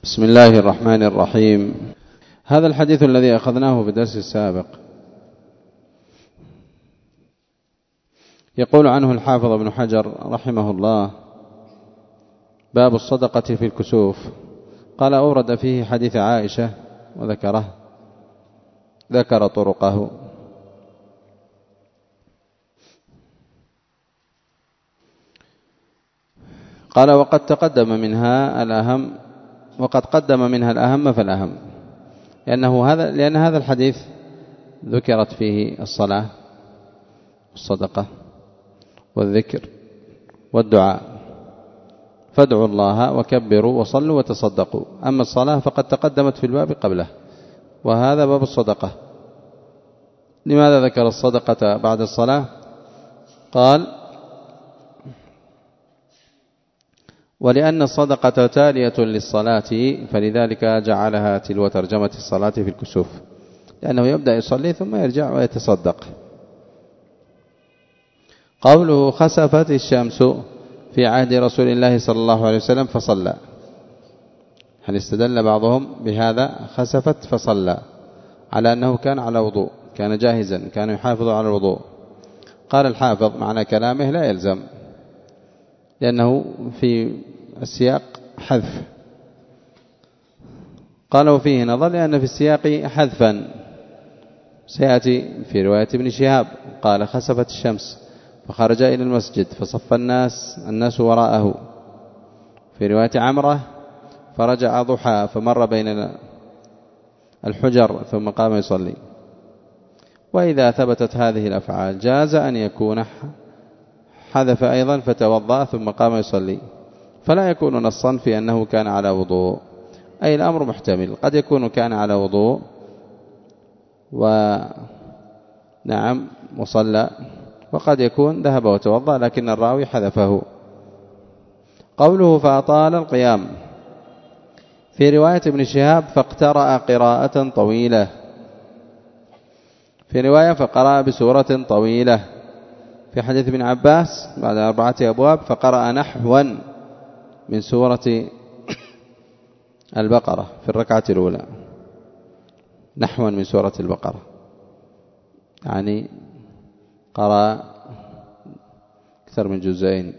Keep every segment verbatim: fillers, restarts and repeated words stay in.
بسم الله الرحمن الرحيم. هذا الحديث الذي أخذناه في الدرس السابق يقول عنه الحافظ ابن حجر رحمه الله: باب الصدقة في الكسوف. قال: أورد فيه حديث عائشة وذكره ذكر طرقه. قال: وقد تقدم منها الأهم وقد قدم منها الأهم فالأهم، لأنه هذا لأن هذا الحديث ذكرت فيه الصلاة والصدقة والذكر والدعاء، فادعوا الله وكبروا وصلوا وتصدقوا. أما الصلاة فقد تقدمت في الباب قبله، وهذا باب الصدقة. لماذا ذكر الصدقة بعد الصلاة؟ قال: ولأن الصدقة تالية للصلاة، فلذلك جعلها تلو ترجمة الصلاة في الكسوف، لأنه يبدأ يصلي ثم يرجع ويتصدق. قوله: خسفت الشمس في عهد رسول الله صلى الله عليه وسلم فصلى، هل استدل بعضهم بهذا خسفت فصلى على أنه كان على وضوء، كان جاهزا، كان يحافظ على الوضوء. قال الحافظ: معنى كلامه لا يلزم، لأنه في السياق حذف. قال: وفيه نظر، لأن في السياق حذفا سيأتي في رواية ابن شهاب. قال: خسفت الشمس فخرج إلى المسجد فصف الناس الناس وراءه. في رواية عمرة: فرجع ضحى فمر بين الحجر ثم قام يصلي. وإذا ثبتت هذه الأفعال جاز أن يكون حذف أيضا فتوضأ ثم قام يصلي، فلا يكون نصا في أنه كان على وضوء، أي الأمر محتمل، قد يكون كان على وضوء ونعم وصلى، وقد يكون ذهب وتوضأ لكن الراوي حذفه. قوله: فأطال القيام، في رواية ابن شهاب: فاقترأ قراءة طويلة، في رواية: فقرأ بسورة طويلة. في حديث ابن عباس بعد أربعة أبواب: فقرأ نحوا من سورة البقرة في الركعة الأولى، نحوا من سورة البقرة، يعني قرأ أكثر من جزئين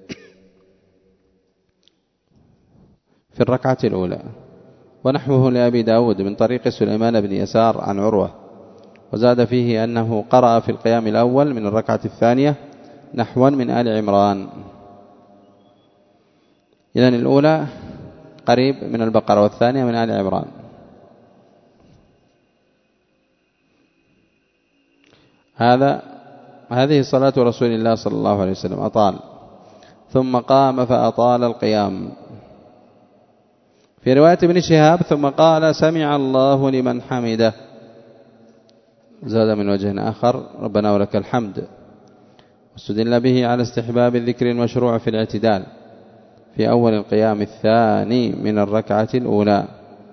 في الركعة الأولى. ونحوه لأبي داود من طريق سليمان بن يسار عن عروة، وزاد فيه أنه قرأ في القيام الأول من الركعة الثانية نحوا من آل عمران. إذن الأولى قريب من البقرة والثانية من آل عمران. هذا هذه صلاة رسول الله صلى الله عليه وسلم، أطال، ثم قام فأطال القيام. في رواية ابن شهاب: ثم قال: سمع الله لمن حمده. زاد من وجه آخر: ربنا ولك الحمد. واستدل به على استحباب الذكر المشروع في الاعتدال في أول القيام الثاني من الركعة الأولى.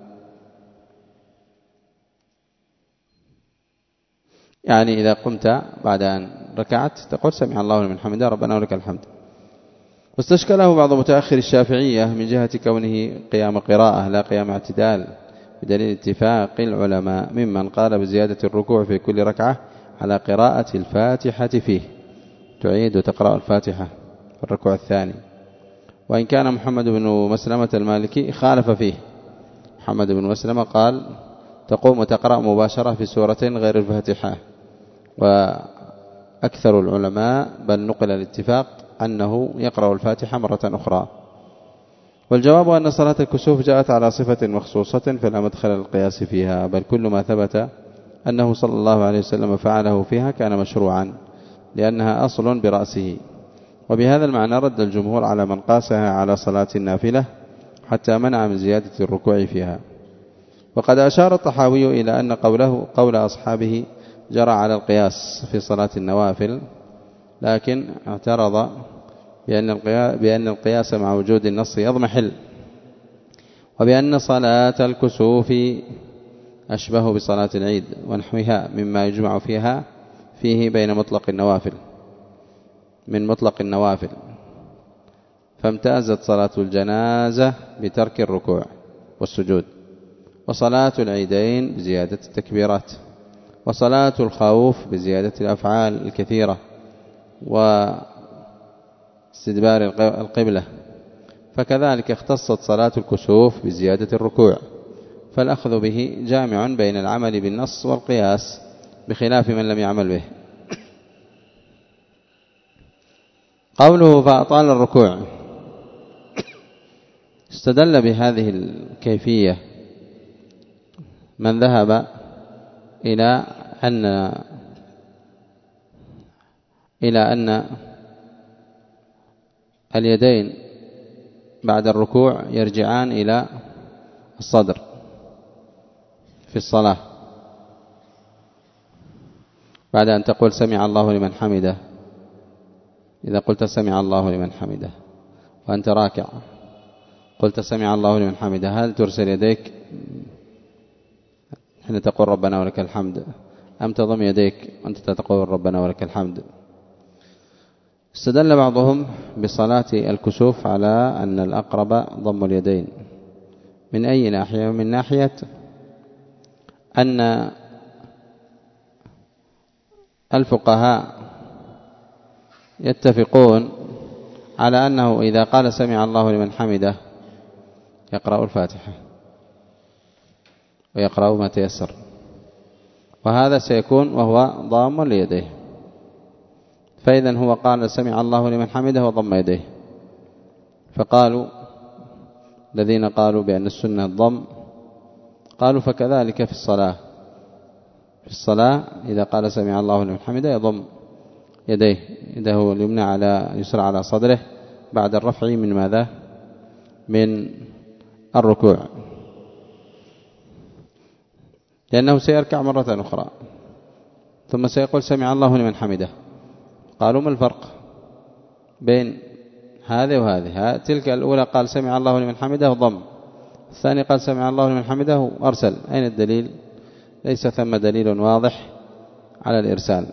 يعني إذا قمت بعد أن ركعت تقول: سمع الله لمن حمده ربنا ولك الحمد. واستشكله بعض متأخر الشافعية من جهة كونه قيام قراءة لا قيام اعتدال، بدليل اتفاق العلماء ممن قال بزيادة الركوع في كل ركعة على قراءة الفاتحة فيه، تعيد وتقرأ الفاتحة في الركوع الثاني. وإن كان محمد بن مسلمة المالكي خالف فيه. محمد بن مسلمة قال: تقوم وتقرأ مباشرة في سورة غير الفاتحة. وأكثر العلماء بل نقل الاتفاق أنه يقرأ الفاتحة مرة أخرى. والجواب أن صلاة الكسوف جاءت على صفة مخصوصة فلا مدخل القياس فيها، بل كل ما ثبت أنه صلى الله عليه وسلم فعله فيها كان مشروعا، لأنها أصل برأسه. وبهذا المعنى رد الجمهور على من قاسها على صلاة النافلة حتى منع من زيادة الركوع فيها. وقد أشار الطحاوي إلى أن قوله قول أصحابه جرى على القياس في صلاة النوافل، لكن اعترض بأن القياس مع وجود النص يضمحل، وبأن صلاة الكسوف أشبه بصلاة العيد ونحوها مما يجمع فيها فيه بين مطلق النوافل من مطلق النوافل. فامتازت صلاة الجنازة بترك الركوع، والسجود. وصلاة العيدين بزيادة التكبيرات، وصلاة الخوف بزيادة الأفعال الكثيرة، واستدبار القبلة. فكذلك اختصت صلاة الكسوف بزيادة الركوع، فالأخذ به جامع بين العمل بالنص والقياس بخلاف من لم يعمل به. قوله فأطال الركوع، استدل بهذه الكيفية من ذهب إلى أن إلى أن اليدين بعد الركوع يرجعان إلى الصدر في الصلاة بعد أن تقول سمع الله لمن حمده. إذا قلت سمع الله لمن حمده وأنت راكع قلت سمع الله لمن حمده، هل ترسل يديك حين تقول ربنا ولك الحمد أم تضم يديك وأنت تقول ربنا ولك الحمد؟ استدل بعضهم بصلاة الكسوف على أن الأقرب ضم اليدين. من أي ناحية؟ من ناحية أن الفقهاء يتفقون على أنه إذا قال سمع الله لمن حمده يقرأ الفاتحة ويقرأ ما تيسر، وهذا سيكون وهو ضام ليديه. فإذا هو قال سمع الله لمن حمده وضم يديه، فقالوا الذين قالوا بأن السنة الضم قالوا فكذلك في الصلاة، في الصلاة إذا قال سمع الله لمن حمده يضم يديه، يده اليمنى على يسرى على صدره بعد الرفع من ماذا؟ من الركوع، لأنه سيركع مرة أخرى ثم سيقول سمع الله لمن حمده. قالوا ما الفرق بين هذه وهذه؟ تلك الأولى قال سمع الله لمن حمده وضم، الثاني قال سمع الله لمن حمده وأرسل. أين الدليل؟ ليس ثم دليل واضح على الإرسال.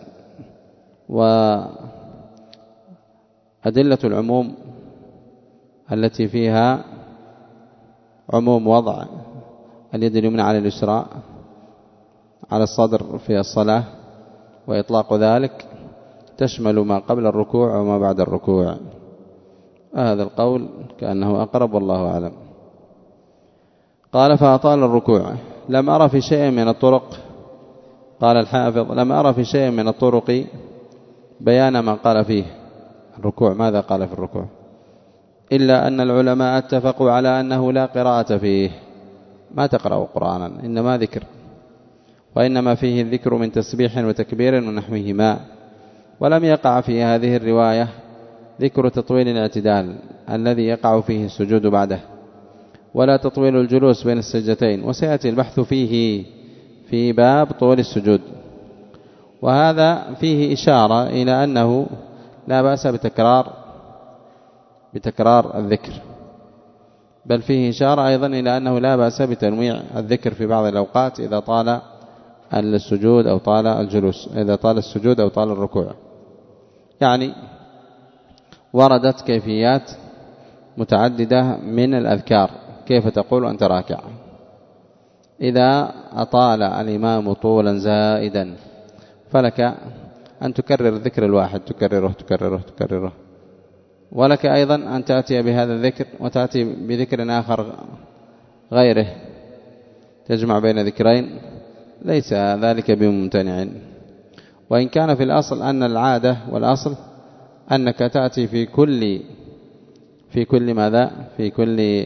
وأدلة العموم التي فيها عموم وضع اليد اليمنى على اليسرى على الصدر في الصلاة وإطلاق ذلك تشمل ما قبل الركوع وما بعد الركوع. هذا القول كأنه أقرب والله أعلم. قال فأطال الركوع. لم أرى في شيء من الطرق، قال الحافظ لم أرى في شيء من الطرق بيان ما قال فيه الركوع. ماذا قال في الركوع؟ إلا أن العلماء اتفقوا على أنه لا قراءة فيه، ما تقرأ قرآنا، إنما ذكر، وإنما فيه الذكر من تسبيح وتكبير ونحوهما. ولم يقع في هذه الرواية ذكر تطويل الاعتدال الذي يقع فيه السجود بعده، ولا تطويل الجلوس بين السجدتين، وسيأتي البحث فيه في باب طول السجود. وهذا فيه إشارة إلى أنه لا بأس بتكرار بتكرار الذكر، بل فيه إشارة أيضا إلى أنه لا بأس بتنويع الذكر في بعض الأوقات إذا طال السجود أو طال الجلوس، إذا طال السجود أو طال الركوع. يعني وردت كيفيات متعددة من الأذكار كيف تقول أنت راكع. إذا أطال الإمام طولا زائدا فلك أن تكرر الذكر الواحد، تكرره تكرره تكرره، ولك أيضا أن تأتي بهذا الذكر وتأتي بذكر آخر غيره، تجمع بين ذكرين، ليس ذلك بممتنع. وإن كان في الأصل أن العادة والأصل أنك تأتي في كل في كل ماذا في كل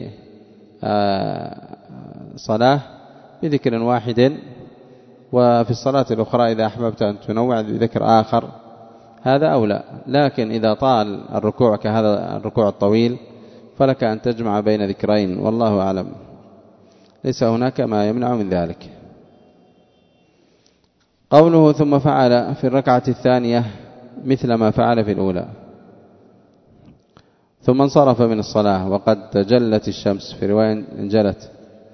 صلاة بذكر واحد، وفي الصلاة الأخرى إذا أحببت أن تنوع بذكر آخر هذا أولى. لكن إذا طال الركوع كهذا الركوع الطويل فلك أن تجمع بين ذكرين، والله أعلم، ليس هناك ما يمنع من ذلك. قوله ثم فعل في الركعة الثانية مثل ما فعل في الأولى، ثم انصرف من الصلاة وقد تجلت الشمس، في رواية انجلت،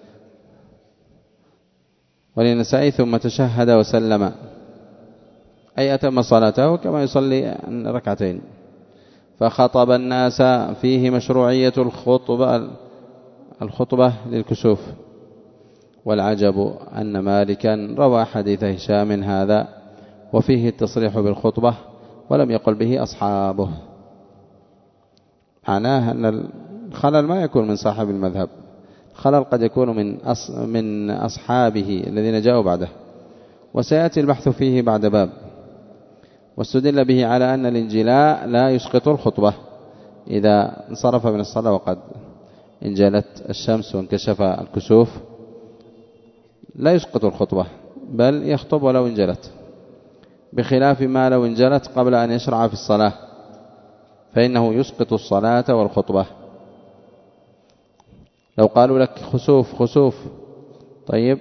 وللنسائي ثم تشهد وسلم، أي أتم صلاته كما يصلي ركعتين. فخطب الناس، فيه مشروعية الخطبة الخطبة للكسوف. والعجب أن مالكا روى حديث هشام هذا وفيه التصريح بالخطبة ولم يقل به أصحابه. معناه أن الخلل ما يكون من صاحب المذهب، الخلل قد يكون من من أصحابه الذين جاءوا بعده، وسيأتي البحث فيه بعد باب. واستدل به على أن الانجلاء لا يسقط الخطبة إذا انصرف من الصلاة وقد انجلت الشمس وانكشف الكسوف، لا يسقط الخطبة بل يخطب ولو انجلت، بخلاف ما لو انجلت قبل أن يشرع في الصلاة فإنه يسقط الصلاة والخطبة. لو قالوا لك خسوف خسوف طيب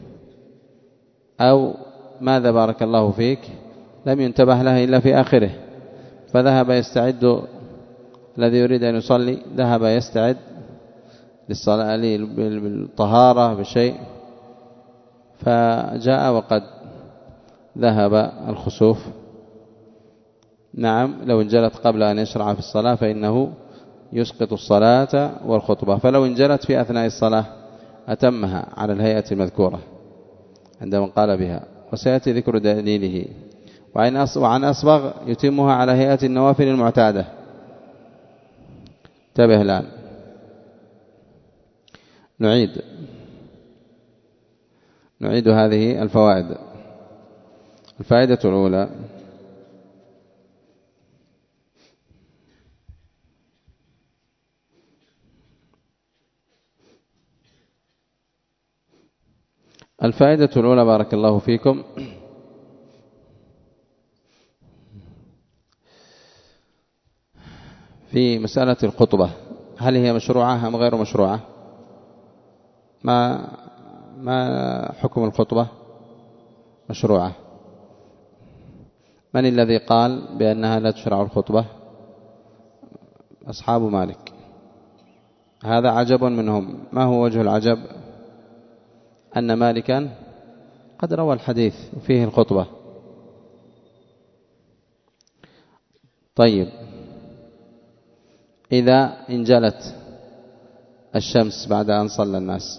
أو ماذا بارك الله فيك لم ينتبه له إلا في آخره، فذهب يستعد الذي يريد أن يصلي، ذهب يستعد للصلاة بالطهارة بشيء، فجاء وقد ذهب الخسوف. نعم لو انجلت قبل أن يشرع في الصلاة فإنه يسقط الصلاة والخطبة. فلو انجلت في أثناء الصلاة أتمها على الهيئة المذكورة عندما قال بها، وسيأتي ذكر دليله. وعن أصبغ يتمها على هيئة النوافل المعتادة. انتبه الآن، نعيد نعيد هذه الفوائد. الفائدة الأولى: الفائدة الأولى بارك الله فيكم في مسألة الخطبة، هل هي مشروعة أم غير مشروعة؟ ما ما حكم الخطبة؟ مشروعة. من الذي قال بأنها لا تشرع الخطبة؟ أصحاب مالك. هذا عجب منهم. ما هو وجه العجب؟ أن مالكا قد روى الحديث فيه الخطبة. طيب إذا انجلت الشمس بعد أن صلى الناس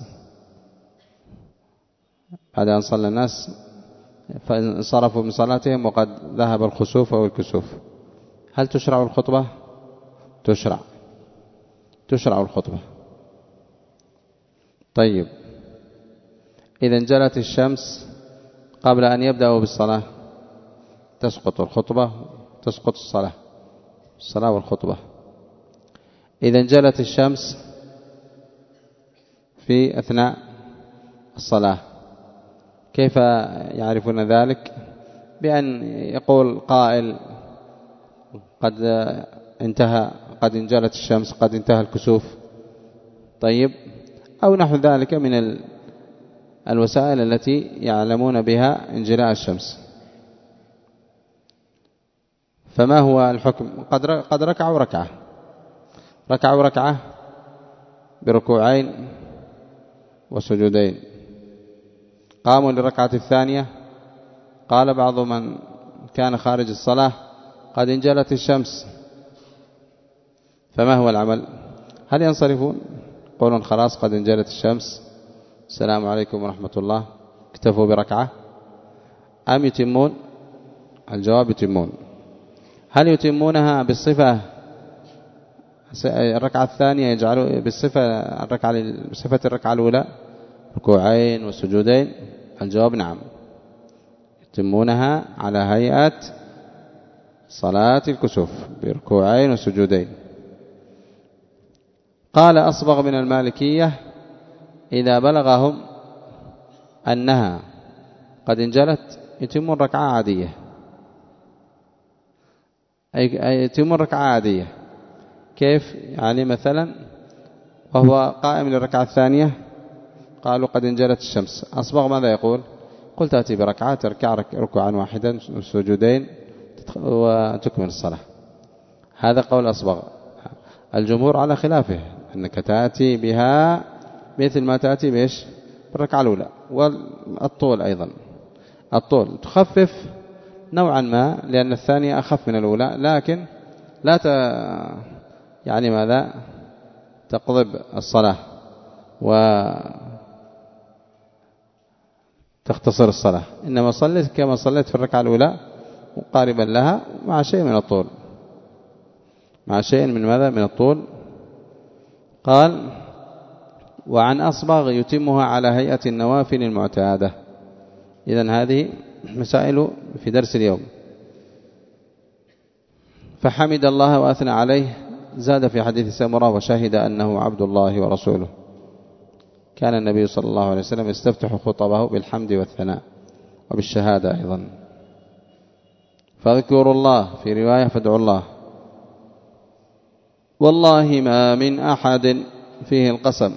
بعد أن صلى الناس فانصرفوا من صلاتهم وقد ذهب الخسوف أو الكسوف، هل تشرع الخطبة؟ تشرع تشرع الخطبة. طيب إذا انجلت الشمس قبل أن يبدأوا بالصلاة تسقط الخطبة، تسقط الصلاة الصلاة والخطبة. إذا انجلت الشمس في أثناء الصلاة كيف يعرفون ذلك؟ بأن يقول قائل قد انتهى قد انجلت الشمس قد انتهى الكسوف، طيب، أو نحو ذلك من الوسائل التي يعلمون بها انجلاء الشمس. فما هو الحكم؟ قد ركعوا ركعة ركعوا ركعة بركوعين وسجودين، قاموا للركعة الثانية، قال بعض من كان خارج الصلاة قد انجلت الشمس، فما هو العمل؟ هل ينصرفون يقولون خلاص قد انجلت الشمس السلام عليكم ورحمة الله اكتفوا بركعة، أم يتمون؟ الجواب يتمون. هل يتمونها بالصفة الركعة الثانية يجعلوا بالصفة الركعة بصفة الركعة الأولى ركوعين وسجودين؟ الجواب نعم، يتمونها على هيئة صلاة الكسوف بركوعين وسجودين. قال أصبغ من المالكية إذا بلغهم أنها قد انجلت يتمون ركعة عادية، أي يتمون ركعة عادية. كيف؟ يعني مثلا وهو قائم للركعة الثانية قالوا قد انجلت الشمس، أصبغ ماذا يقول؟ قل تأتي بركعة تركع ركوعا واحدا سجودين وتكمل الصلاة. هذا قول أصبغ. الجمهور على خلافه، أنك تأتي بها مثل ما تأتي بإيش؟ بالركعة الأولى. والطول أيضا، الطول تخفف نوعا ما لأن الثانية أخف من الأولى، لكن لا ت... يعني ماذا تقضب الصلاة، وتختصر الصلاة، إنما صليت كما صليت في الركعة الأولى مقاربا لها مع شيء من الطول، مع شيء من ماذا؟ من الطول. قال: وعن أصبغ يتمها على هيئة النوافل المعتادة. إذن هذه مسائل في درس اليوم. فحمد الله وأثنى عليه، زاد في حديث سمرة: وشهد أنه عبد الله ورسوله. كان النبي صلى الله عليه وسلم يستفتح خطبه بالحمد والثناء وبالشهادة أيضا. فاذكروا الله، في رواية فادعوا الله. والله ما من أحد، فيه القسم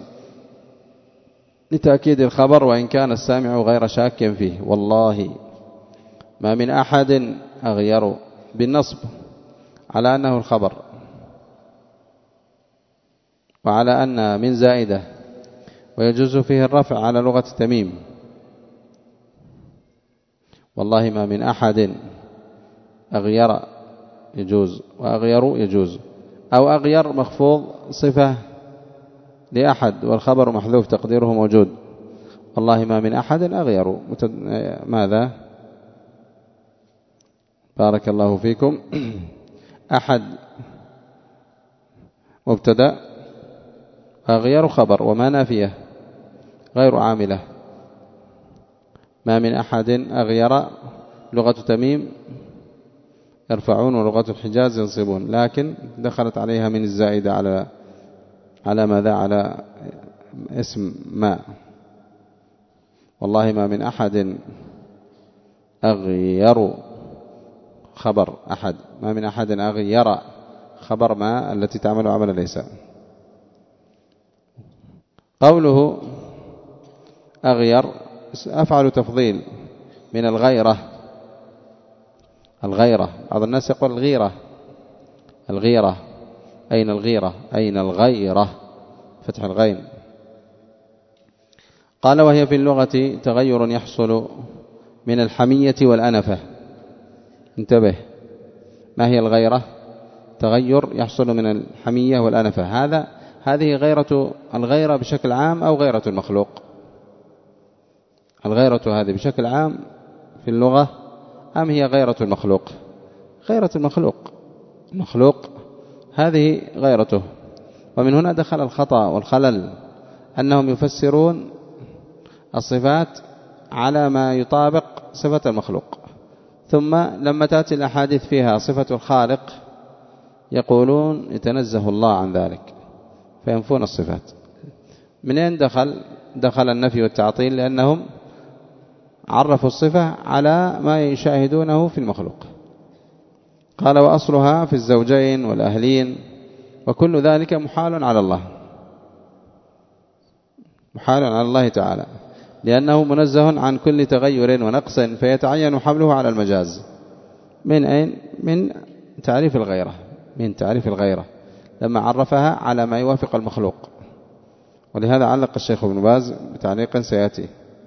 لتأكيد الخبر وإن كان السامع غير شاك فيه. والله ما من أحد أغير بالنصب على أنه الخبر، وعلى أن من زائدة، ويجوز فيه الرفع على لغة تميم. والله ما من أحد، أغير يجوز، وأغير يجوز، أو أغير مخفوض صفة لأحد والخبر محذوف تقديره موجود. والله ما من أحد أغير متد... ماذا؟ بارك الله فيكم. أحد مبتدأ، أغير خبر، وما نافية غير عاملة. ما من أحد أغير لغة تميم يرفعون، ولغة الحجاز ينصبون، لكن دخلت عليها من الزائدة على على ماذا؟ على اسم ما. والله ما من أحد أغير خبر أحد، ما من أحد أغير خبر ما التي تعمل عمل ليس. قوله أغير أفعل تفضيل من الغيرة. الغيرة، بعض الناس يقول الغيرة. الغيرة، أين الغيرة؟ أين الغيرة؟ فتح الغين. قال: وهي في اللغة تغير يحصل من الحمية والأنفة. انتبه، ما هي الغيرة؟ تغير يحصل من الحمية والأنفة. هذا هذه غيرة الغيرة بشكل عام أو غيرة المخلوق؟ الغيرة هذه بشكل عام في اللغة أم هي غيرة المخلوق؟ غيرة المخلوق. المخلوق هذه غيرته. ومن هنا دخل الخطأ والخلل، أنهم يفسرون الصفات على ما يطابق صفة المخلوق، ثم لما تأتي الأحاديث فيها صفة الخالق يقولون يتنزه الله عن ذلك، فينفون الصفات. منين دخل دخل النفي والتعطيل؟ لأنهم عرفوا الصفة على ما يشاهدونه في المخلوق. قال: وأصلها في الزوجين والأهلين، وكل ذلك محال على الله، محال على الله تعالى، لأنه منزه عن كل تغير ونقص، فيتعين حمله على المجاز. من أين؟ من تعريف الغيرة، من تعريف الغيرة لما عرفها على ما يوافق المخلوق. ولهذا علق الشيخ ابن باز بتعليق سيأتي.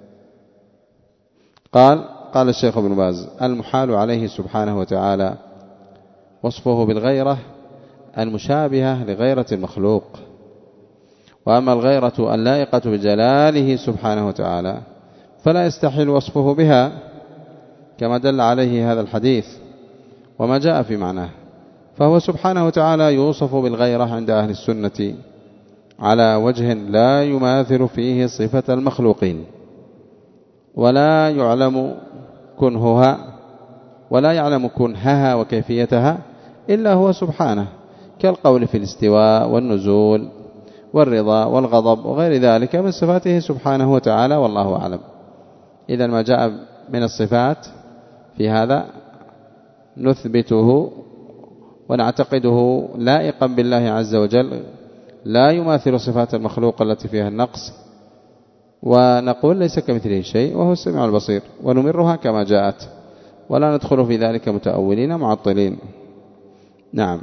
قال قال الشيخ ابن باز: المحال عليه سبحانه وتعالى وصفه بالغيرة المشابهة لغيرة المخلوق. وأما الغيرة اللائقة بجلاله سبحانه وتعالى فلا يستحيل وصفه بها، كما دل عليه هذا الحديث وما جاء في معناه. فهو سبحانه وتعالى يوصف بالغيرة عند أهل السنة على وجه لا يماثل فيه صفة المخلوقين، ولا يعلم كنهها ولا يعلم كنهها وكيفيتها إلا هو سبحانه، كالقول في الاستواء والنزول والرضا والغضب وغير ذلك من صفاته سبحانه وتعالى، والله أعلم. إذا ما جاء من الصفات في هذا نثبته ونعتقده لائقا بالله عز وجل، لا يماثل صفات المخلوق التي فيها النقص، ونقول ليس كمثله شيء وهو السميع البصير، ونمرها كما جاءت، ولا ندخل في ذلك متأولين معطلين. نعم.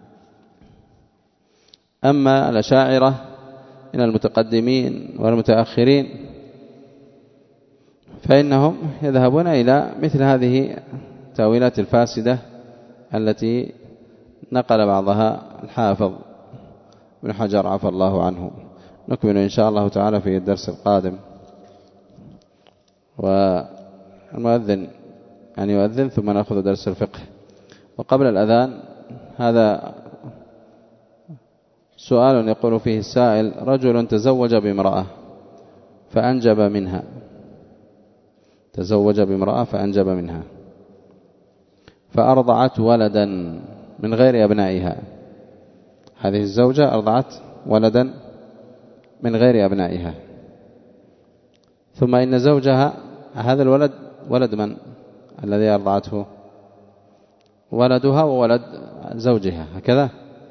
أما الأشاعرة من المتقدمين والمتأخرين فإنهم يذهبون إلى مثل هذه التأويلات الفاسدة التي نقل بعضها الحافظ ابن حجر عفى الله عنه. نكمل إن شاء الله تعالى في الدرس القادم. والمؤذن يعني يؤذن ثم نأخذ درس الفقه. وقبل الأذان هذا سؤال يقول فيه السائل: رجل تزوج بامرأة فأنجب منها تزوج بامرأة فأنجب منها فأرضعت ولدا من غير أبنائها. هذه الزوجة أرضعت ولدا من غير أبنائها، ثم إن زوجها هذا الولد ولد من الذي أرضعته؟ ولدها وولد زوجها، هكذا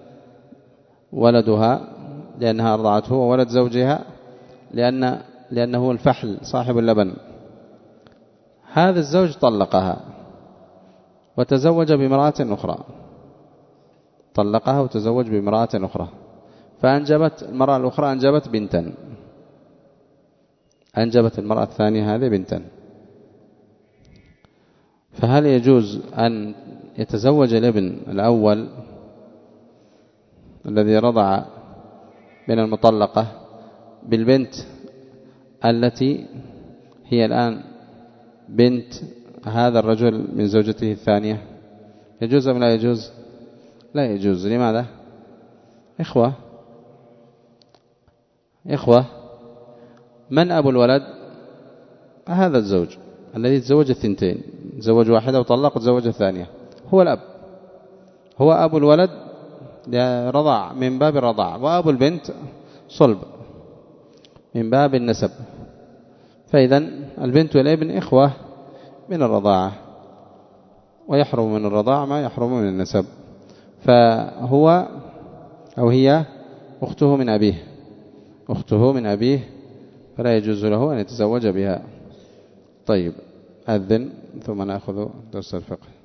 ولدها لأنها أرضعته، وولد زوجها لأن لأنه الفحل صاحب اللبن. هذا الزوج طلقها وتزوج بامرأة أخرى، طلقها وتزوج بامرأة أخرى، فأنجبت المرأة الأخرى أنجبت بنتا، أنجبت المرأة الثانية هذه بنتا. فهل يجوز أن يتزوج الابن الأول الذي رضع من المطلقة بالبنت التي هي الآن بنت هذا الرجل من زوجته الثانية؟ يجوز أم لا يجوز؟ لا يجوز. لماذا؟ إخوة إخوة من أبو الولد؟ هذا الزوج الذي تزوج الثنتين، تزوج واحدة وطلق وتزوج الثانية، هو الأب، هو أبو الولد رضع من باب الرضاع، وأبو البنت صلب من باب النسب. فإذا البنت والابن إخوة من الرضاعة، ويحرم من الرضاعة ما يحرم من النسب. فهو أو هي أخته من أبيه أخته من أبيه فلا يجوز له أن يتزوج بها. طيب، أذن ثم نأخذ درس الفقه.